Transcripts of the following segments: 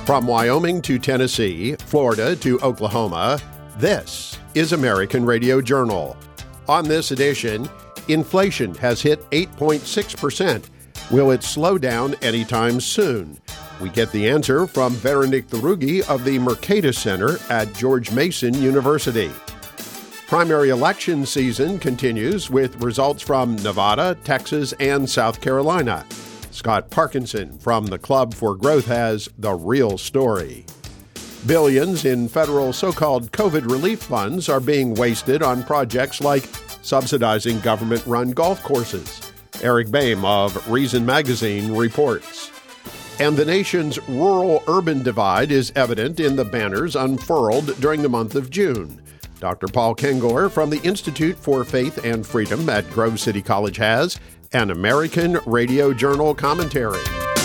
From Wyoming to Tennessee, Florida to Oklahoma, this is American Radio Journal. On this edition, inflation has hit 8.6%. Will it slow down anytime soon? We get the answer from Veronique Drougy of the Mercatus Center at George Mason University. Primary election season continues with results from Nevada, Texas, and South Carolina. Scott Parkinson from the Club for Growth has the real story. Billions in federal so-called COVID relief funds are being wasted on projects like subsidizing government-run golf courses. Eric Boehm of Reason Magazine reports. And the nation's rural-urban divide is evident in the banners unfurled during the month of June. Dr. Paul Kengor from the Institute for Faith and Freedom at Grove City College has an American Radio Journal commentary.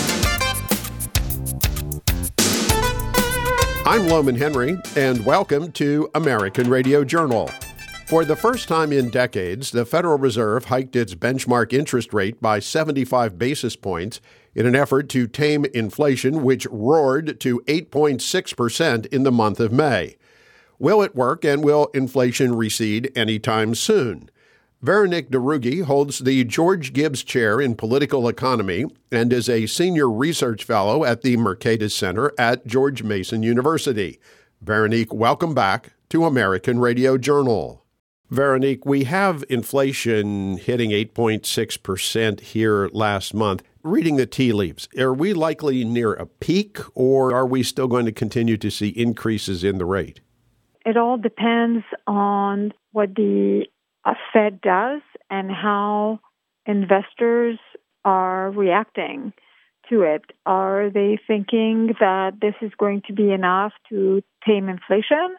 I'm Loman Henry, and welcome to American Radio Journal. For the first time in decades, the Federal Reserve hiked its benchmark interest rate by 75 basis points in an effort to tame inflation, which roared to 8.6% in the month of May. Will it work, and will inflation recede anytime soon? Veronique Drougy holds the George Gibbs Chair in Political Economy and is a senior research fellow at the Mercatus Center at George Mason University. Veronique, welcome back to American Radio Journal. Veronique, we have inflation hitting 8.6% here last month. Reading the tea leaves, are we likely near a peak, or are we still going to continue to see increases in the rate? It all depends on what the Fed does and how investors are reacting to it. Are they thinking that this is going to be enough to tame inflation?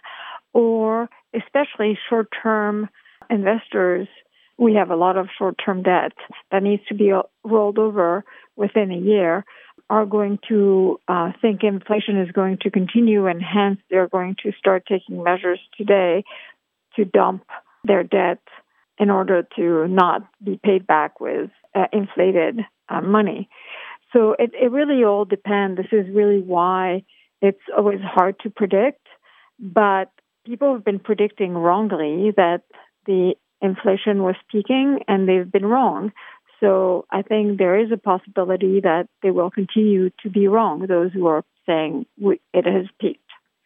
Or especially short-term investors, we have a lot of short-term debt that needs to be rolled over within a year, are going to think inflation is going to continue, and hence they're going to start taking measures today to dump their debt in order to not be paid back with inflated money. So it really all depends. This is really why it's always hard to predict, but people have been predicting wrongly that the inflation was peaking, and they've been wrong. So I think there is a possibility that they will continue to be wrong, those who are saying it has peaked.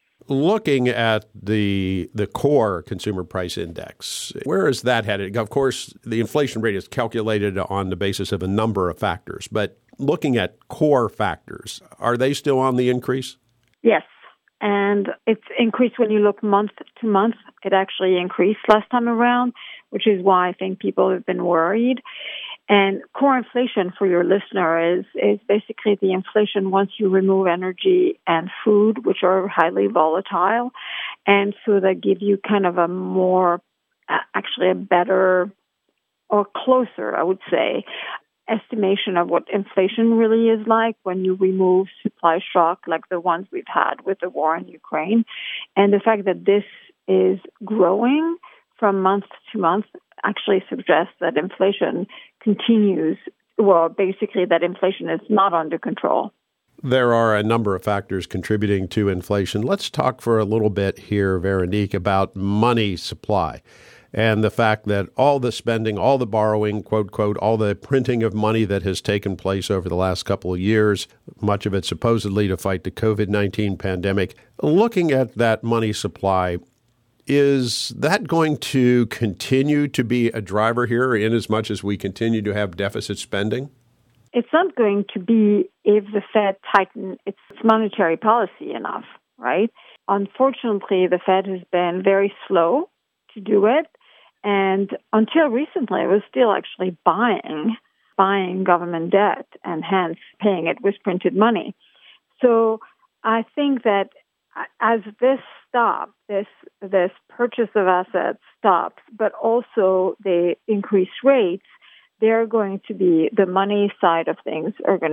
Looking at the core consumer price index, where is that headed? Of course, the inflation rate is calculated on the basis of a number of factors, but looking at core factors, are they still on the increase? Yes, and it's increased when you look month to month. It actually increased last time around, which is why I think people have been worried. And core inflation, for your listener, is basically the inflation once you remove energy and food, which are highly volatile. And so that give you kind of a more, actually a better or closer, I would say, estimation of what inflation really is like when you remove supply shock like the ones we've had with the war in Ukraine. And the fact that this is growing from month to month actually suggests that inflation continues, well, basically that inflation is not under control. There are a number of factors contributing to inflation. Let's talk for a little bit here, Veronique, about money supply and the fact that all the spending, all the borrowing, quote, quote, all the printing of money that has taken place over the last couple of years, much of it supposedly to fight the COVID-19 pandemic. Looking at that money supply, is that going to continue to be a driver here in as much as we continue to have deficit spending? It's not going to be if the Fed tightens its monetary policy enough, right? Unfortunately, the Fed has been very slow to do it. And until recently, it was still actually buying government debt and hence paying it with printed money. So I think that as this stops, this purchase of assets stops, but also they increase rates, they're going to be, the money side of things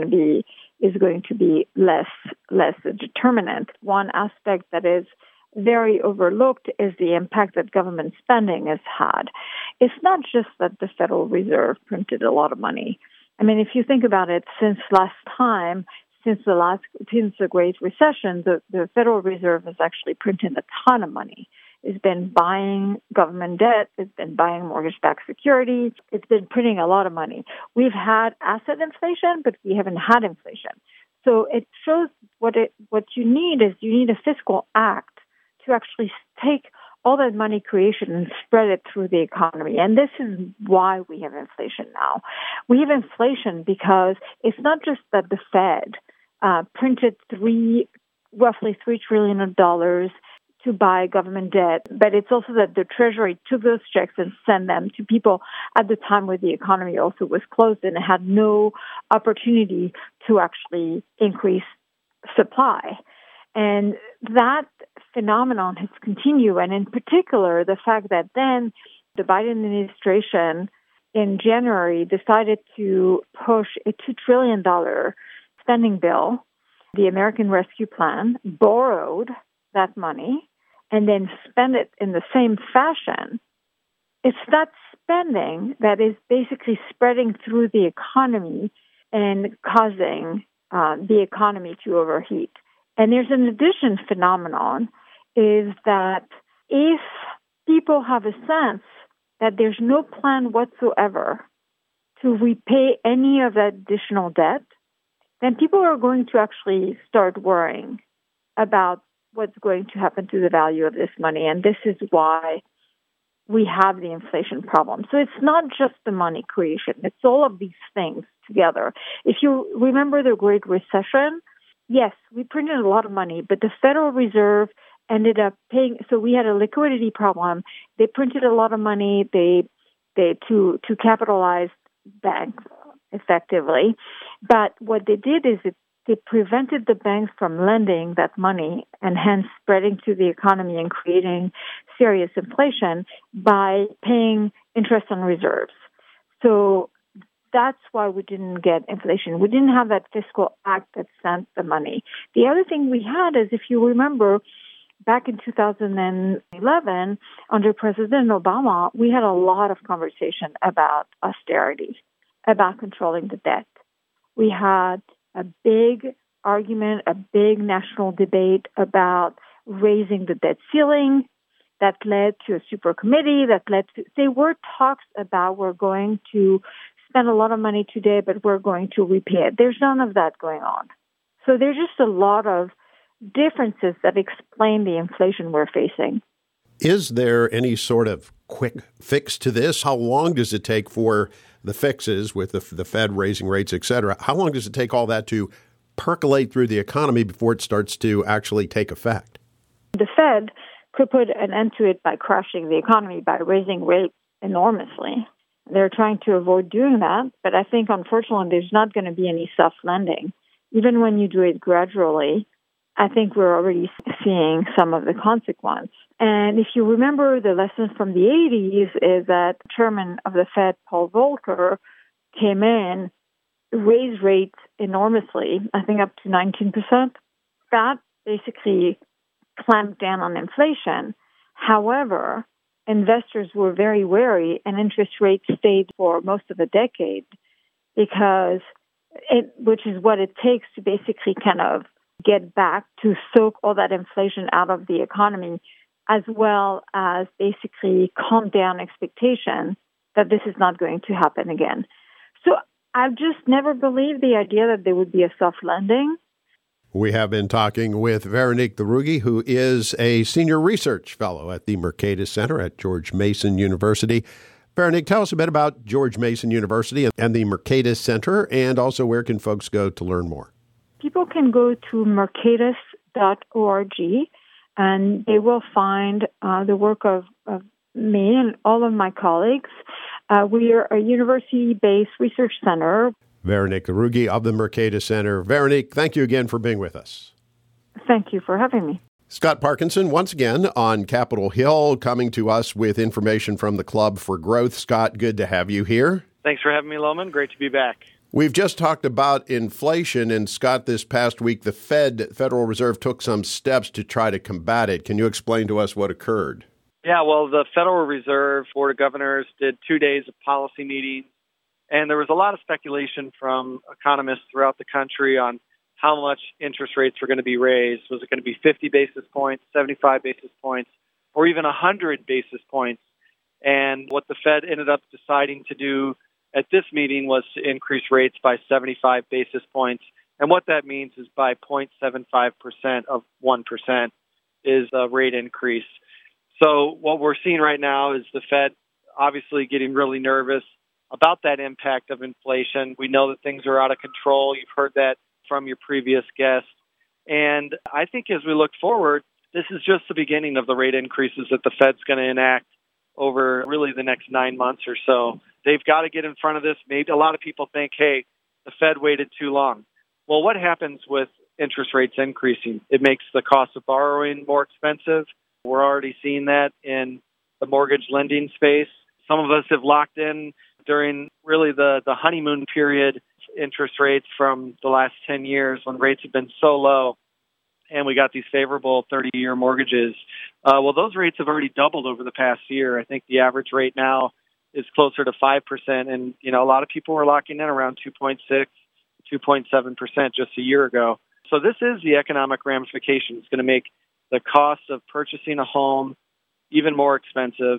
is going to be less a determinant. One aspect that is very overlooked is the impact that government spending has had. It's not just that the Federal Reserve printed a lot of money. I mean, if you think about it, since last time, since the Great Recession, the Federal Reserve has actually printed a ton of money. It's been buying government debt. It's been buying mortgage-backed securities. It's been printing a lot of money. We've had asset inflation, but we haven't had inflation. So it shows what you need a fiscal act to actually take all that money creation and spread it through the economy. And this is why we have inflation now. We have inflation because it's not just that the Fed printed roughly $3 trillion to buy government debt, but it's also that the Treasury took those checks and sent them to people at the time where the economy also was closed and had no opportunity to actually increase supply. And that phenomenon has continued, and in particular, the fact that then the Biden administration in January decided to push a $2 trillion spending bill, the American Rescue Plan, borrowed that money, and then spend it in the same fashion. It's that spending that is basically spreading through the economy and causing the economy to overheat. And there's an additional phenomenon is that if people have a sense that there's no plan whatsoever to repay any of that additional debt, then people are going to actually start worrying about what's going to happen to the value of this money. And this is why we have the inflation problem. So it's not just the money creation. It's all of these things together. If you remember the Great Recession, yes, we printed a lot of money, but the Federal Reserve ended up paying. So we had a liquidity problem. They printed a lot of money. They to capitalize banks effectively. But what they did is they prevented the banks from lending that money and hence spreading to the economy and creating serious inflation by paying interest on reserves. So that's why we didn't get inflation. We didn't have that fiscal act that sent the money. The other thing we had is, if you remember, back in 2011, under President Obama, we had a lot of conversation about austerity, about controlling the debt. We had a big argument, a big national debate about raising the debt ceiling that led to a super committee, there were talks about we're going to spend a lot of money today, but we're going to repay it. There's none of that going on. So there's just a lot of differences that explain the inflation we're facing. Is there any sort of quick fix to this? How long does it take for the fixes with the Fed raising rates, et cetera? How long does it take all that to percolate through the economy before it starts to actually take effect? The Fed could put an end to it by crashing the economy, by raising rates enormously. They're trying to avoid doing that, but I think, unfortunately, there's not going to be any soft landing. Even when you do it gradually, I think we're already seeing some of the consequence. And if you remember the lessons from the 80s is that chairman of the Fed, Paul Volcker, came in, raised rates enormously, I think up to 19%. That basically clamped down on inflation. However, investors were very wary and interest rates stayed for most of the decade which is what it takes to basically kind of get back to soak all that inflation out of the economy, as well as basically calm down expectation that this is not going to happen again. So I've just never believed the idea that there would be a soft landing. We have been talking with Veronique Drougy, who is a senior research fellow at the Mercatus Center at George Mason University. Veronique, tell us a bit about George Mason University and the Mercatus Center, and also where can folks go to learn more? People can go to mercatus.org, and they will find the work of me and all of my colleagues. We are a university-based research center. Veronique Drougy of the Mercatus Center. Veronique, thank you again for being with us. Thank you for having me. Scott Parkinson, once again on Capitol Hill, coming to us with information from the Club for Growth. Scott, good to have you here. Thanks for having me, Loman. Great to be back. We've just talked about inflation, and Scott, this past week, the Federal Reserve took some steps to try to combat it. Can you explain to us what occurred? Yeah, well, the Federal Reserve Board of Governors did 2 days of policy meetings, and there was a lot of speculation from economists throughout the country on how much interest rates were going to be raised. Was it going to be 50 basis points, 75 basis points, or even 100 basis points? And what the Fed ended up deciding to do at this meeting was to increase rates by 75 basis points. And what that means is by 0.75% of 1% is a rate increase. So what we're seeing right now is the Fed obviously getting really nervous about that impact of inflation. We know that things are out of control. You've heard that from your previous guest. And I think as we look forward, this is just the beginning of the rate increases that the Fed's going to enact over really the next 9 months or so. They've got to get in front of this. Maybe a lot of people think, hey, the Fed waited too long. Well, what happens with interest rates increasing? It makes the cost of borrowing more expensive. We're already seeing that in the mortgage lending space. Some of us have locked in during really the honeymoon period interest rates from the last 10 years when rates have been so low and we got these favorable 30-year mortgages. Well, those rates have already doubled over the past year. I think the average rate now is closer to 5%. And, a lot of people were locking in around 2.6, 2.7% just a year ago. So this is the economic ramification. It's going to make the cost of purchasing a home even more expensive.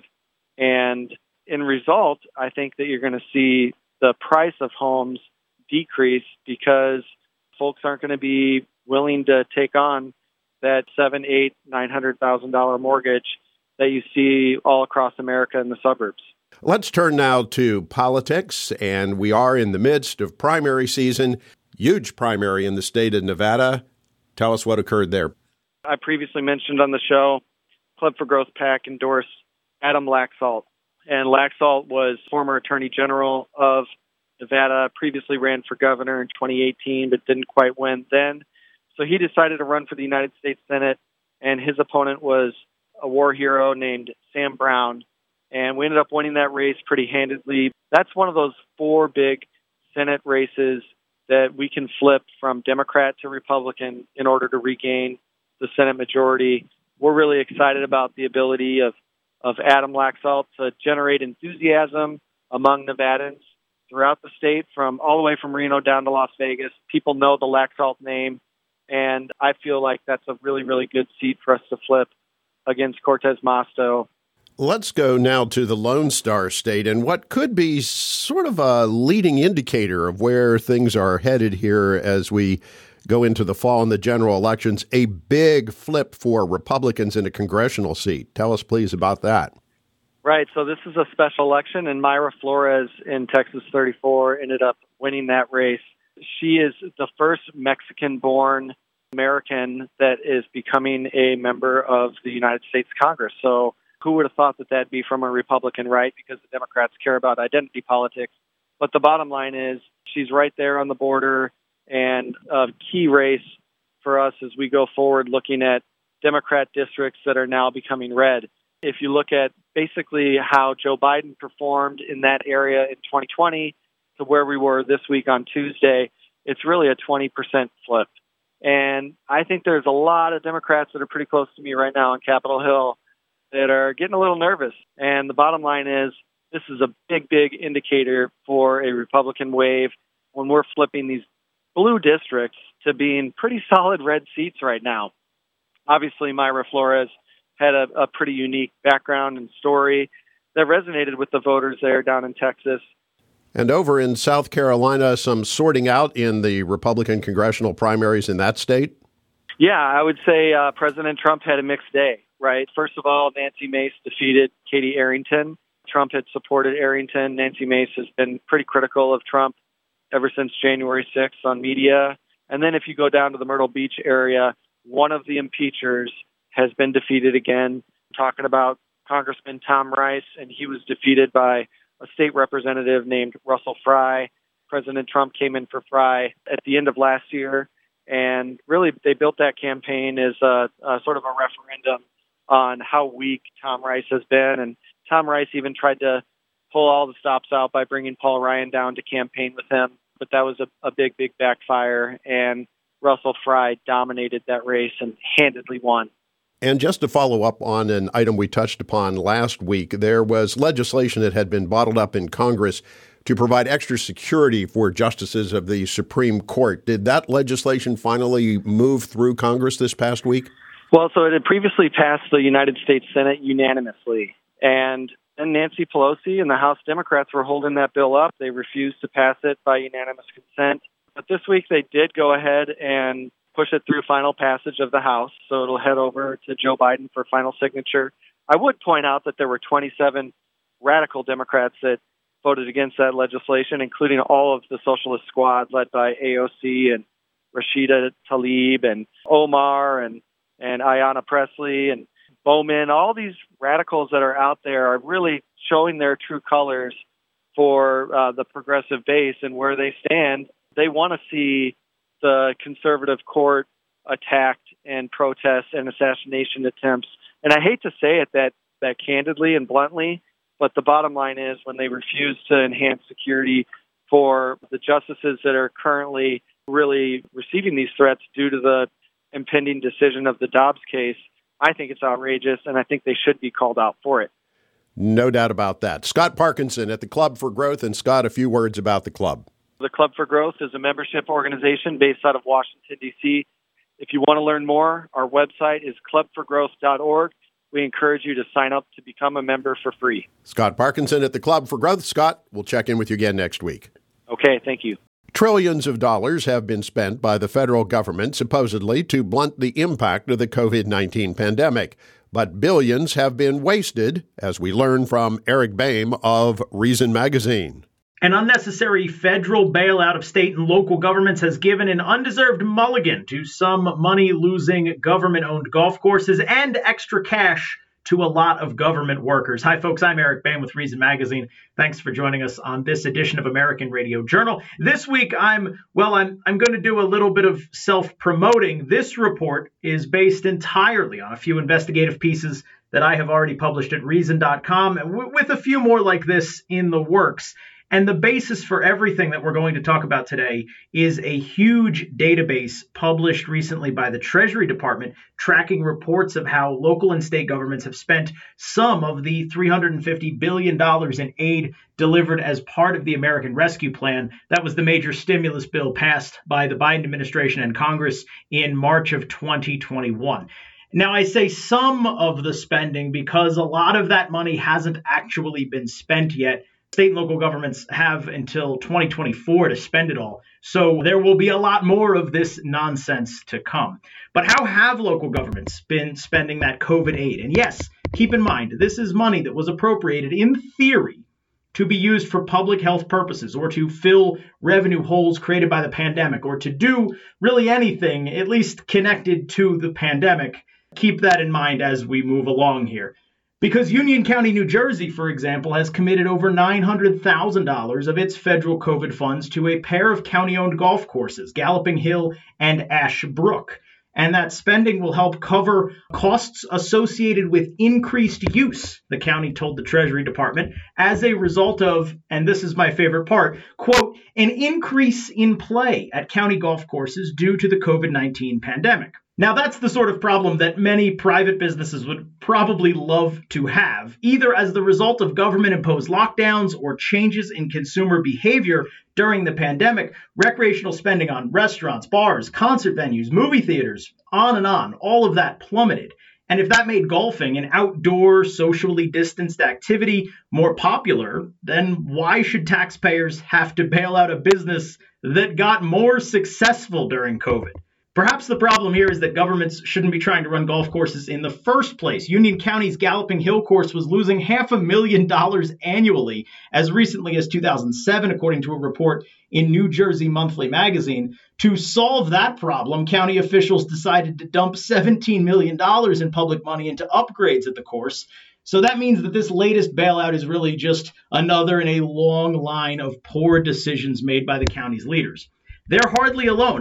And in result, I think that you're going to see the price of homes decrease because folks aren't going to be willing to take on that $700,000, $800,000, $900,000 mortgage that you see all across America in the suburbs. Let's turn now to politics, and we are in the midst of primary season. Huge primary in the state of Nevada. Tell us what occurred there. I previously mentioned on the show, Club for Growth PAC endorsed Adam Laxalt. And Laxalt was former Attorney General of Nevada, previously ran for governor in 2018, but didn't quite win then. So he decided to run for the United States Senate, and his opponent was a war hero named Sam Brown. And we ended up winning that race pretty handedly. That's one of those 4 big Senate races that we can flip from Democrat to Republican in order to regain the Senate majority. We're really excited about the ability of Adam Laxalt to generate enthusiasm among Nevadans throughout the state, from all the way from Reno down to Las Vegas. People know the Laxalt name, and I feel like that's a really, really good seat for us to flip against Cortez Masto. Let's go now to the Lone Star State and what could be sort of a leading indicator of where things are headed here as we go into the fall and the general elections, a big flip for Republicans in a congressional seat. Tell us, please, about that. Right. So this is a special election, and Mayra Flores in Texas 34 ended up winning that race. She is the first Mexican-born American that is becoming a member of the United States Congress. So who would have thought that that'd be from a Republican, right? Because the Democrats care about identity politics. But the bottom line is she's right there on the border, and a key race for us as we go forward looking at Democrat districts that are now becoming red. If you look at basically how Joe Biden performed in that area in 2020 to where we were this week on Tuesday, it's really a 20% flip. And I think there's a lot of Democrats that are pretty close to me right now on Capitol Hill that are getting a little nervous. And the bottom line is this is a big, big indicator for a Republican wave when we're flipping these blue districts to being pretty solid red seats right now. Obviously, Mayra Flores had a pretty unique background and story that resonated with the voters there down in Texas. And over in South Carolina, some sorting out in the Republican congressional primaries in that state? Yeah, I would say President Trump had a mixed day, right? First of all, Nancy Mace defeated Katie Arrington. Trump had supported Arrington. Nancy Mace has been pretty critical of Trump ever since January 6th on media. And then if you go down to the Myrtle Beach area, one of the impeachers has been defeated again. I'm talking about Congressman Tom Rice, and he was defeated by a state representative named Russell Fry. President Trump came in for Fry at the end of last year, and really they built that campaign as a sort of a referendum on how weak Tom Rice has been. And Tom Rice even tried to pull all the stops out by bringing Paul Ryan down to campaign with him, but that was a big, big backfire, and Russell Fry dominated that race and handedly won. And just to follow up on an item we touched upon last week, there was legislation that had been bottled up in Congress to provide extra security for justices of the Supreme Court. Did that legislation finally move through Congress this past week? Well, so it had previously passed the United States Senate unanimously. And then Nancy Pelosi and the House Democrats were holding that bill up. They refused to pass it by unanimous consent. But this week they did go ahead and push it through final passage of the House. So it'll head over to Joe Biden for final signature. I would point out that there were 27 radical Democrats that voted against that legislation, including all of the Socialist Squad led by AOC and Rashida Tlaib and Omar and Ayanna Pressley and Bowman. All these radicals that are out there are really showing their true colors for the progressive base and where they stand. They want to see the conservative court attacked and protests and assassination attempts. And I hate to say it that candidly and bluntly, but the bottom line is when they refuse to enhance security for the justices that are currently really receiving these threats due to the impending decision of the Dobbs case, I think it's outrageous, and I think they should be called out for it. No doubt about that. Scott Parkinson at the Club for Growth. And Scott, a few words about the club. The Club for Growth is a membership organization based out of Washington, D.C. If you want to learn more, our website is clubforgrowth.org. We encourage you to sign up to become a member for free. Scott Parkinson at the Club for Growth. Scott, we'll check in with you again next week. Okay, thank you. Trillions of dollars have been spent by the federal government, supposedly, to blunt the impact of the COVID-19 pandemic. But billions have been wasted, as we learn from Eric Boehm of Reason Magazine. An unnecessary federal bailout of state and local governments has given an undeserved mulligan to some money-losing government-owned golf courses and extra cash to a lot of government workers. Hi, folks. I'm Eric Boehm with Reason Magazine. Thanks for joining us on this edition of American Radio Journal. This week, I'm going to do a little bit of self-promoting. This report is based entirely on a few investigative pieces that I have already published at Reason.com, with a few more like this in the works. And the basis for everything that we're going to talk about today is a huge database published recently by the Treasury Department tracking reports of how local and state governments have spent some of the $350 billion in aid delivered as part of the American Rescue Plan. That was the major stimulus bill passed by the Biden administration and Congress in March of 2021. Now, I say some of the spending because a lot of that money hasn't actually been spent yet. State and local governments have until 2024 to spend it all. So there will be a lot more of this nonsense to come. But how have local governments been spending that COVID aid? And yes, keep in mind, this is money that was appropriated in theory to be used for public health purposes or to fill revenue holes created by the pandemic or to do really anything, at least connected to the pandemic. Keep that in mind as we move along here. Because Union County, New Jersey, for example, has committed over $900,000 of its federal COVID funds to a pair of county-owned golf courses, Galloping Hill and Ash Brook. And that spending will help cover costs associated with increased use, the county told the Treasury Department, as a result of, and this is my favorite part, quote, an increase in play at county golf courses due to the COVID-19 pandemic. Now, that's the sort of problem that many private businesses would probably love to have, either as the result of government-imposed lockdowns or changes in consumer behavior during the pandemic. Recreational spending on restaurants, bars, concert venues, movie theaters, on and on, all of that plummeted. And if that made golfing, an outdoor, socially distanced activity, more popular, then why should taxpayers have to bail out a business that got more successful during COVID? Perhaps the problem here is that governments shouldn't be trying to run golf courses in the first place. Union County's Galloping Hill course was losing $500,000 annually as recently as 2007, according to a report in New Jersey Monthly Magazine. To solve that problem, county officials decided to dump $17 million in public money into upgrades at the course. So that means that this latest bailout is really just another in a long line of poor decisions made by the county's leaders. They're hardly alone.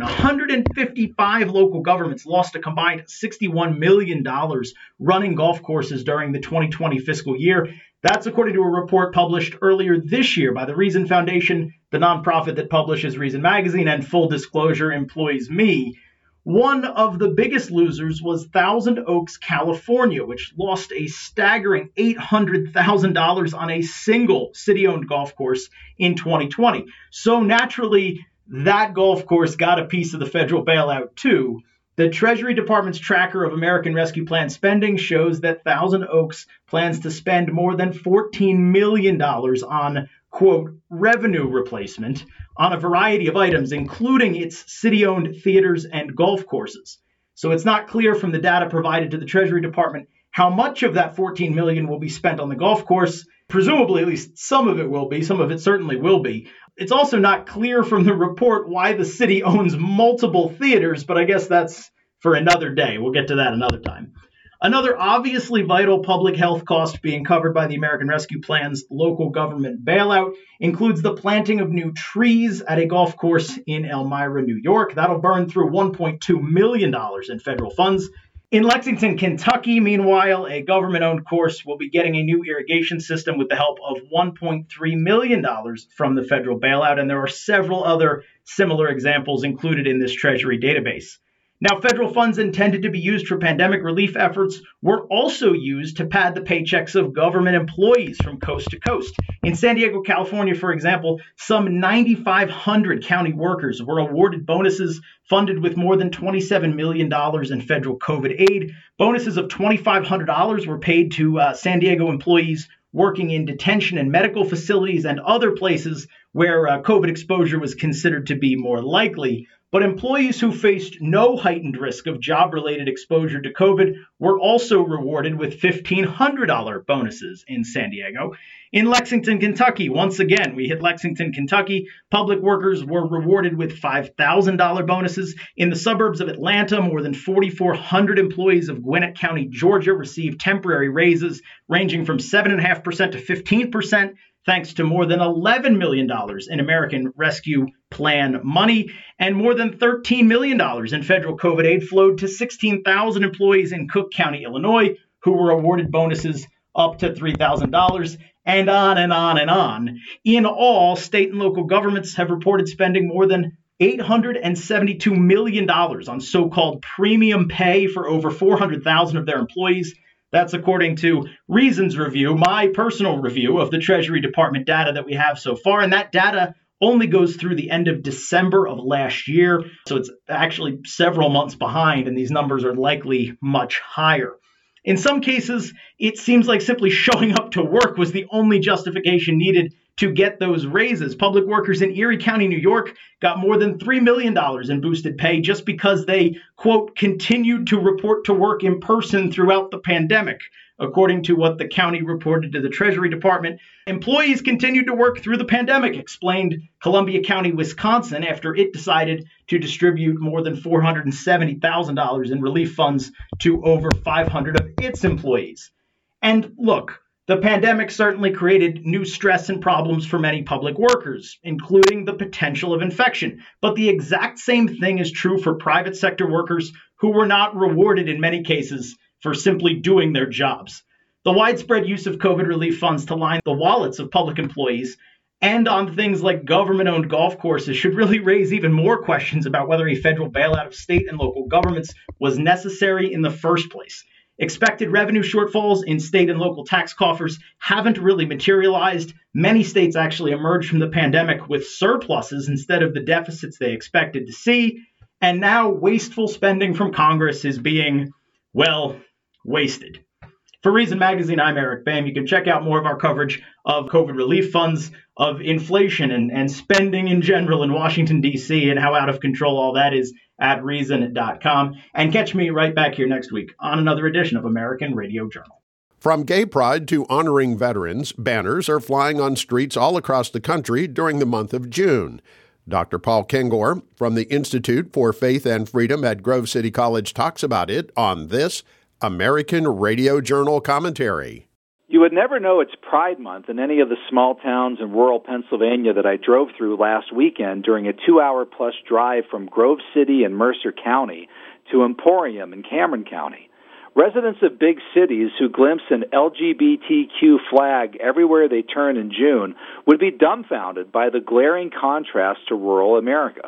155 local governments lost a combined $61 million running golf courses during the 2020 fiscal year. That's according to a report published earlier this year by the Reason Foundation, the nonprofit that publishes Reason Magazine and, full disclosure, employs me. One of the biggest losers was Thousand Oaks, California, which lost a staggering $800,000 on a single city-owned golf course in 2020. So naturally, that golf course got a piece of the federal bailout too. The Treasury Department's tracker of American Rescue Plan spending shows that Thousand Oaks plans to spend more than $14 million on, quote, revenue replacement on a variety of items, including its city-owned theaters and golf courses. So it's not clear from the data provided to the Treasury Department how much of that $14 million will be spent on the golf course. Presumably, at least some of it will be. Some of it certainly will be. It's also not clear from the report why the city owns multiple theaters, but I guess that's for another day. We'll get to that another time. Another obviously vital public health cost being covered by the American Rescue Plan's local government bailout includes the planting of new trees at a golf course in Elmira, New York. That'll burn through $1.2 million in federal funds. In Lexington, Kentucky, meanwhile, a government-owned course will be getting a new irrigation system with the help of $1.3 million from the federal bailout, and there are several other similar examples included in this Treasury database. Now, federal funds intended to be used for pandemic relief efforts were also used to pad the paychecks of government employees from coast to coast. In San Diego, California, for example, some 9,500 county workers were awarded bonuses funded with more than $27 million in federal COVID aid. Bonuses of $2,500 were paid to San Diego employees working in detention and medical facilities and other places where COVID exposure was considered to be more likely. But employees who faced no heightened risk of job-related exposure to COVID were also rewarded with $1,500 bonuses in San Diego. In Lexington, Kentucky, once again, we hit Lexington, Kentucky, public workers were rewarded with $5,000 bonuses. In the suburbs of Atlanta, more than 4,400 employees of Gwinnett County, Georgia, received temporary raises ranging from 7.5% to 15%. Thanks to more than $11 million in American Rescue Plan money, and more than $13 million in federal COVID aid flowed to 16,000 employees in Cook County, Illinois, who were awarded bonuses up to $3,000, and on and on and on. In all, state and local governments have reported spending more than $872 million on so-called premium pay for over 400,000 of their employees. That's according to Reasons Review, my personal review of the Treasury Department data that we have so far. And that data only goes through the end of December of last year. So it's actually several months behind, and these numbers are likely much higher. In some cases, it seems like simply showing up to work was the only justification needed to get those raises. Public workers in Erie County, New York, got more than $3 million in boosted pay just because they, quote, continued to report to work in person throughout the pandemic. According to what the county reported to the Treasury Department, employees continued to work through the pandemic, explained Columbia County, Wisconsin, after it decided to distribute more than $470,000 in relief funds to over 500 of its employees. And look, the pandemic certainly created new stress and problems for many public workers, including the potential of infection. But the exact same thing is true for private sector workers who were not rewarded in many cases for simply doing their jobs. The widespread use of COVID relief funds to line the wallets of public employees and on things like government-owned golf courses should really raise even more questions about whether a federal bailout of state and local governments was necessary in the first place. Expected revenue shortfalls in state and local tax coffers haven't really materialized. Many states actually emerged from the pandemic with surpluses instead of the deficits they expected to see. And now wasteful spending from Congress is being, well, wasted. For Reason Magazine, I'm Eric Boehm. You can check out more of our coverage of COVID relief funds, of inflation and spending in general in Washington, D.C., and how out of control all that is at Reason.com. And catch me right back here next week on another edition of American Radio Journal. From Gay Pride to honoring veterans, banners are flying on streets all across the country during the month of June. Dr. Paul Kengor from the Institute for Faith and Freedom at Grove City College talks about it on this American Radio Journal commentary. You would never know it's Pride Month in any of the small towns in rural Pennsylvania that I drove through last weekend during a 2-hour-plus drive from Grove City in Mercer County to Emporium in Cameron County. Residents of big cities who glimpse an LGBTQ flag everywhere they turn in June would be dumbfounded by the glaring contrast to rural America.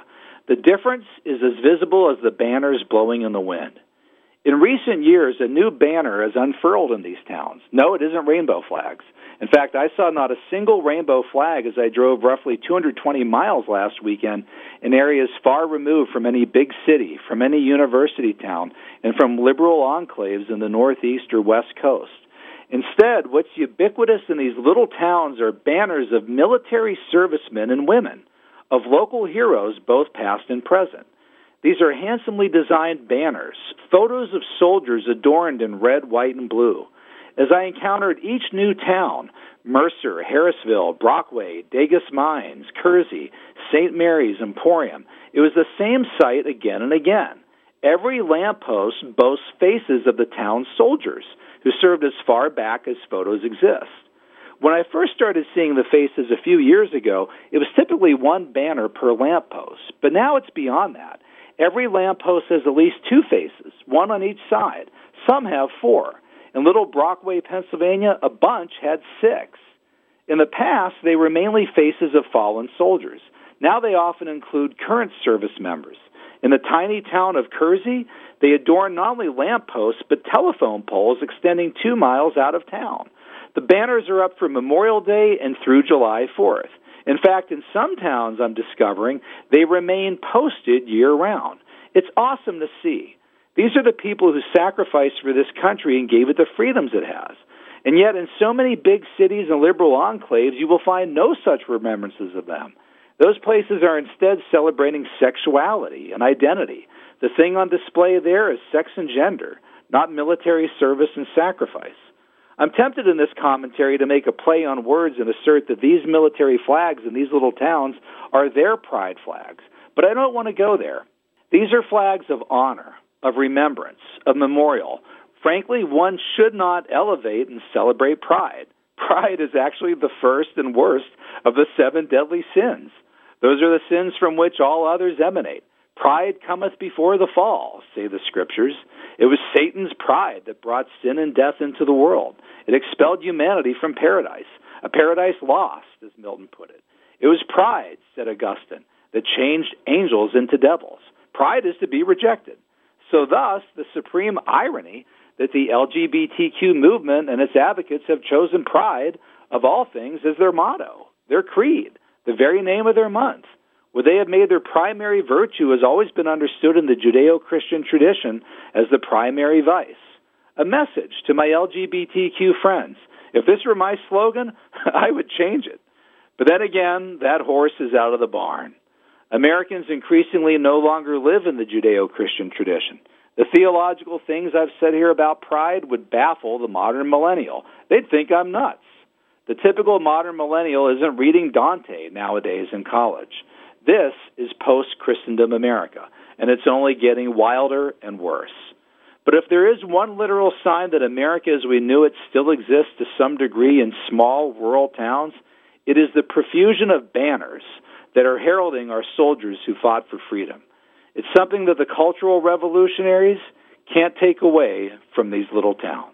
The difference is as visible as the banners blowing in the wind. In recent years, a new banner has unfurled in these towns. No, it isn't rainbow flags. In fact, I saw not a single rainbow flag as I drove roughly 220 miles last weekend in areas far removed from any big city, from any university town, and from liberal enclaves in the Northeast or West Coast. Instead, what's ubiquitous in these little towns are banners of military servicemen and women, of local heroes, both past and present. These are handsomely designed banners, photos of soldiers adorned in red, white, and blue. As I encountered each new town, Mercer, Harrisville, Brockway, Degas Mines, Kersey, St. Mary's, Emporium, it was the same sight again and again. Every lamppost boasts faces of the town's soldiers, who served as far back as photos exist. When I first started seeing the faces a few years ago, it was typically one banner per lamppost, but now it's beyond that. Every lamppost has at least two faces, one on each side. Some have four. In Little Brockway, Pennsylvania, a bunch had 6. In the past, they were mainly faces of fallen soldiers. Now they often include current service members. In the tiny town of Kersey, they adorn not only lampposts, but telephone poles extending 2 miles out of town. The banners are up for Memorial Day and through July 4th. In fact, in some towns I'm discovering, they remain posted year-round. It's awesome to see. These are the people who sacrificed for this country and gave it the freedoms it has. And yet in so many big cities and liberal enclaves, you will find no such remembrances of them. Those places are instead celebrating sexuality and identity. The thing on display there is sex and gender, not military service and sacrifice. I'm tempted in this commentary to make a play on words and assert that these military flags in these little towns are their pride flags, but I don't want to go there. These are flags of honor, of remembrance, of memorial. Frankly, one should not elevate and celebrate pride. Pride is actually the first and worst of the 7 deadly sins. Those are the sins from which all others emanate. Pride cometh before the fall, say the Scriptures. It was Satan's pride that brought sin and death into the world. It expelled humanity from paradise, a paradise lost, as Milton put it. It was pride, said Augustine, that changed angels into devils. Pride is to be rejected. So thus, the supreme irony that the LGBTQ movement and its advocates have chosen pride, of all things, as their motto, their creed, the very name of their month. What they have made their primary virtue has always been understood in the Judeo-Christian tradition as the primary vice. A message to my LGBTQ friends. If this were my slogan, I would change it. But then again, that horse is out of the barn. Americans increasingly no longer live in the Judeo-Christian tradition. The theological things I've said here about pride would baffle the modern millennial. They'd think I'm nuts. The typical modern millennial isn't reading Dante nowadays in college. This is post-Christendom America, and it's only getting wilder and worse. But if there is one literal sign that America as we knew it still exists to some degree in small rural towns, it is the profusion of banners that are heralding our soldiers who fought for freedom. It's something that the cultural revolutionaries can't take away from these little towns.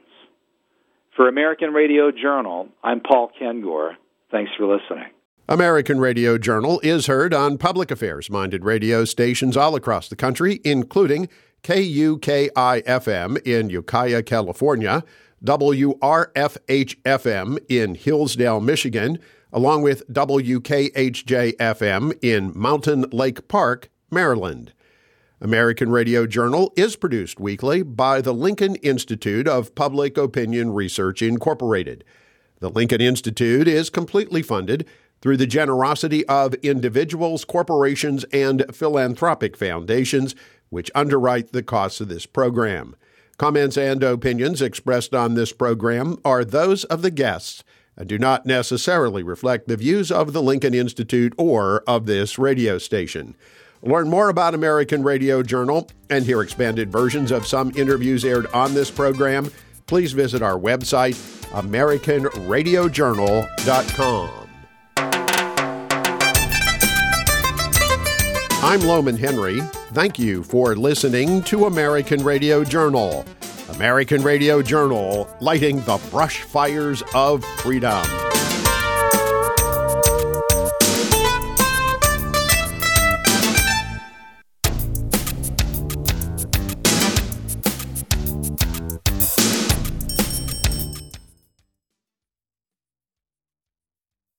For American Radio Journal, I'm Paul Kengor. Thanks for listening. American Radio Journal is heard on public affairs-minded radio stations all across the country, including KUKI-FM in Ukiah, California, WRFH-FM in Hillsdale, Michigan, along with WKHJ-FM in Mountain Lake Park, Maryland. American Radio Journal is produced weekly by the Lincoln Institute of Public Opinion Research, Incorporated. The Lincoln Institute is completely funded through the generosity of individuals, corporations, and philanthropic foundations, which underwrite the costs of this program. Comments and opinions expressed on this program are those of the guests and do not necessarily reflect the views of the Lincoln Institute or of this radio station. Learn more about American Radio Journal and hear expanded versions of some interviews aired on this program. Please visit our website, AmericanRadioJournal.com. I'm Loman Henry. Thank you for listening to American Radio Journal. American Radio Journal, lighting the brush fires of freedom.